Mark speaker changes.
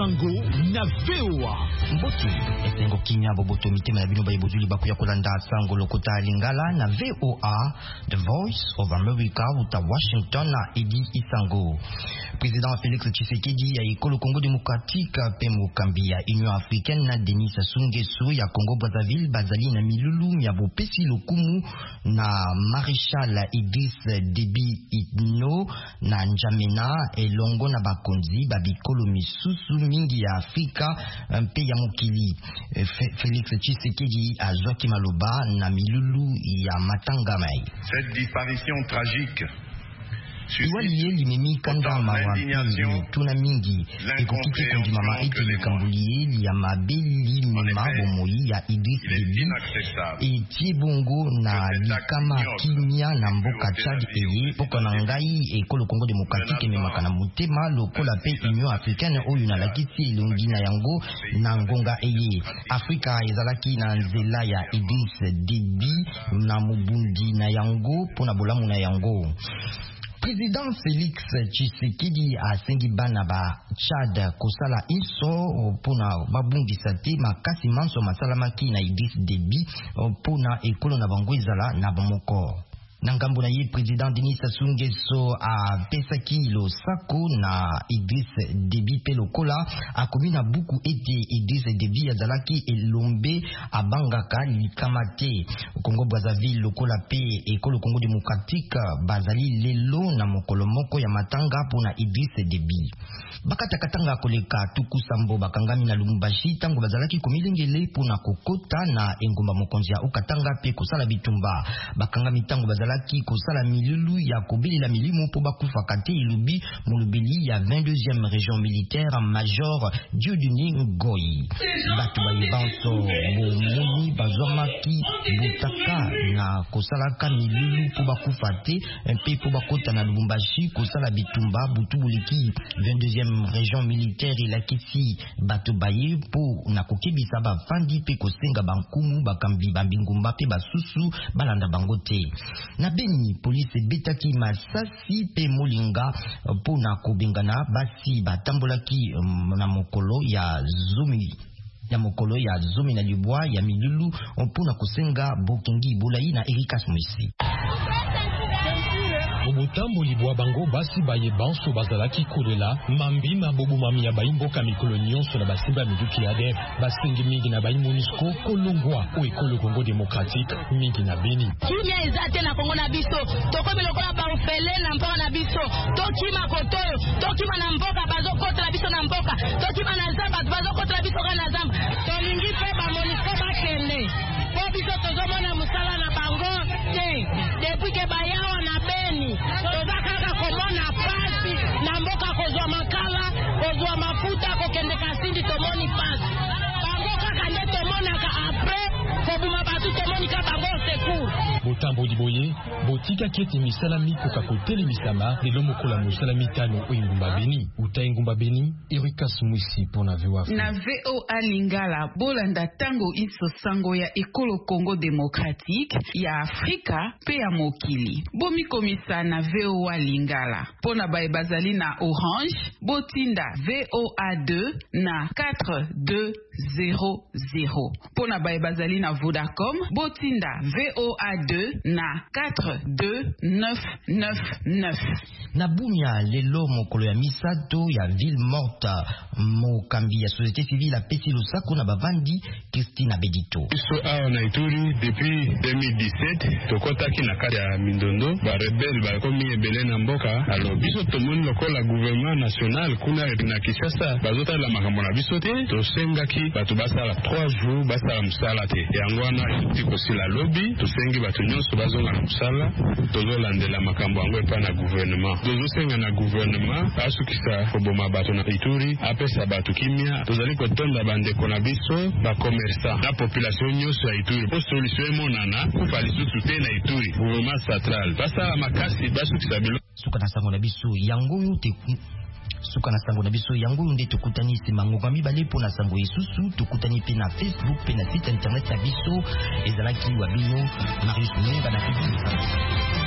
Speaker 1: Sango na VOA.
Speaker 2: Mboki esengo kimya boboto mitema ya bino bayebozuli bakuya kolanda Sango lokota lingala na VOA, The Voice of America uta Washington na Edi Isango. Président Félix Tshisekedi ya ikolo Congo démocratique pe mokambi ya Union africaine na Denis Sassou Nguesso ya Congo Brazzaville bazali na milulu ya bopesi lokumu na Maréchal Idriss Déby Itno na N'Djamena elongo na bakonzi babikolo misusu mingi ya Afrika mpe ya mokili. Félix Tshisekedi azwaki maloba na milulu ya matanga mai.
Speaker 3: Cette disparition tragique
Speaker 2: iwaliye limemi kanda mawapili tuna mingi ekokiti kondimama ete likambuliye ya mabeli mema bomoi ya Idriss Déby etie bongo na likama kimia na mboka Tchad eye poko na ngai ekolo Congo démocratique memaka na mutema lokola pe Union africaine oyo na lakiti elongi na yango na ngonga eye. Afrika ezalaki na nzela ya Idriss Déby na mubundi na yango pona bolamu na yango. Président Félix Tshisekedi asengi bana ba Tchad kosala iso pona babungisa te makasi manso masalamaki na Idriss Déby pona ekolo na bango ezala na bamoko. Nangambo na ye président Denis Sassou Nguesso a pesaki lo sako na Idriss Déby pe lokola akomi na buku ete Idriss Déby azalaki elombe abangaka likamate. Congo Brazzaville lokola pe ekolo Congo démocratique bazali lelo na mokolo moko ya matanga pona Idriss Déby. Bakata katanga koleka tukusambo bakangami na Lubumbashi tango bazalaki komilengele pona kokota na engomba mokonzi ya Okatanga pe kosala bitumba. Bakangami tango bazalaki kosala milulu ya kobelela milimo po bakufa kate ilubi mulubeli ya 22e région militaire major Dieudonné Ngoyi. Batu bayebanso bomoni bazomaki butaka na kosalaka milulu po bakufa te mpe po bakota na Lubumbashi kosala bitumba butubuliki 22e région militaire ilakisi batu baye po na kokebisa bafandi pe kosenga bankumu bakambi bambingumba pe basusu balanda bango te. Na Beni police betaki masasi pe molinga po na kobengana basi batambolaki na mokolo ya zomi na libwa ya milulu po na kosenga bokengi bolai na Erika Smisi.
Speaker 1: Bobotambo libwa bango basi baye banso bazalaki kolela mambi na bobu mami ya baimboka mikolo nyonso na basimba miduki ya def basengi mingi na bayi MONUSCO kolongwa o ekolo Congo démocratique mingi na Beni.
Speaker 4: Kimia ezate na Congo na biso tokomi lokola ba ofele na mboka na biso tokima kotoyo tokima na mboka bazokota na biso na mboka tokima na zamba bazokota na biso kana zamba tolingi pe ba MONUSCO bakende po biso tozomona musala na bango te depuis ke bayawa na Beni tozakaka komona pasi na mboka kozwa makala kozwa mafuta kokende kasindi tomoni pasi bango kaka nde tomonaka apres kobuma batu tomoni ka bango secours.
Speaker 1: Botambo liboye botika kete misalami koka kotele misama lelo mokola musalami tano o Ingumba Beni uta Ingumba Beni Erika Smisi pona VOA
Speaker 5: na VOA Lingala bolanda tango iso sango ya ekolo Congo démocratique ya Afrika pe ya mokili bomi komisa na VOA Lingala pona bae bazali na Orange botinda VOA 2 na 4200 pona bae bazali na Vodacom botinda VOA 2 na 42999.
Speaker 2: Na Bunia lelo mokolo ya misato ya ville morte mokambi ya société civile apesi losako na bavandi Christina Bedito.
Speaker 6: Biso awa na Ituri depuis 2017 tokotaki na kati ya Mindondo ba rebelle bakomi ebele na mboka alors biso tomoni lokola gouvernement national kuna na Kinshasa bazotala makambo na biso te tosengaki bato basala 3 jours basala musala te yango wana tikosi la lobby tosengi bato nyonso bazonga na musala tozolandela makambo yango epa na gouvernement tozosenga na gouvernement asukisa koboma bato na Ituri apesa bato kimia tozali kotonda bandeko na biso ba commerçant na population nyonso ya Ituri po solution emonana kufa lisusu te na Ituri gouvernement central basala makasi basukisa bilo
Speaker 2: suka na sango na biso yango yote suka na sango na biso yango nde tukutani sima ngoga mibale pona sango isusu tukutani pe na Facebook pe na site internet ya biso ezalaki wa bino Marius Munga na